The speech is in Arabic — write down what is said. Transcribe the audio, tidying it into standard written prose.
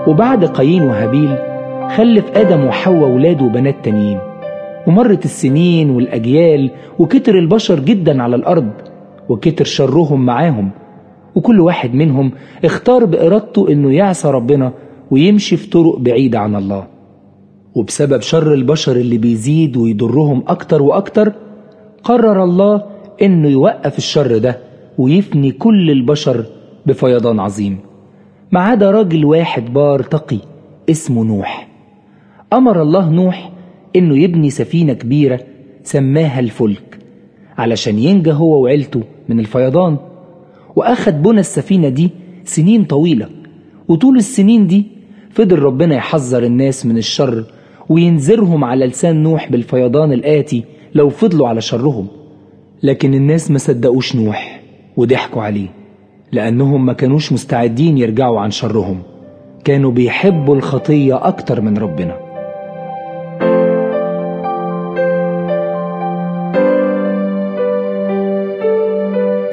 وبعد قايين وهابيل خلف آدم وحواء ولاده وبنات تانيين. ومرت السنين والأجيال وكتر البشر جدا على الأرض، وكتر شرهم معاهم، وكل واحد منهم اختار بإرادته إنه يعصى ربنا ويمشي في طرق بعيدة عن الله. وبسبب شر البشر اللي بيزيد ويضرهم أكتر وأكتر، قرر الله إنه يوقف الشر ده ويفني كل البشر بفيضان عظيم، ما عدا راجل واحد بار تقي اسمه نوح. أمر الله نوح إنه يبني سفينة كبيرة سماها الفلك علشان ينجى هو وعيلته من الفيضان. وأخد بنى السفينة دي سنين طويلة، وطول السنين دي فضل ربنا يحذر الناس من الشر وينذرهم على لسان نوح بالفيضان الآتي لو فضلوا على شرهم. لكن الناس ما صدقوش نوح وضحكوا عليه، لأنهم ما كانوش مستعدين يرجعوا عن شرهم، كانوا بيحبوا الخطية أكتر من ربنا.